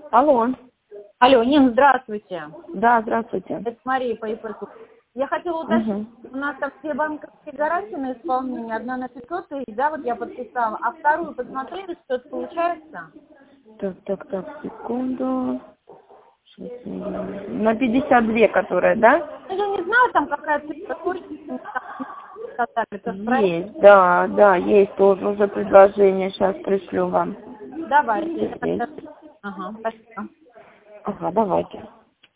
Алло. Алло, Нин, здравствуйте. Да, здравствуйте. Это Мария по ИП. Я хотела уточнить, у нас там все банковские гарантии на исполнение, одна на 500 тысяч, да, вот я подписала, а вторую посмотрели, что это получается? Так, секунду. На 52, которая, да? Ну, я не знаю, там какая цифра точно, Есть, да, есть тоже уже предложение. Сейчас пришлю вам. Давайте. Есть. Ага, спасибо. Ага, давайте.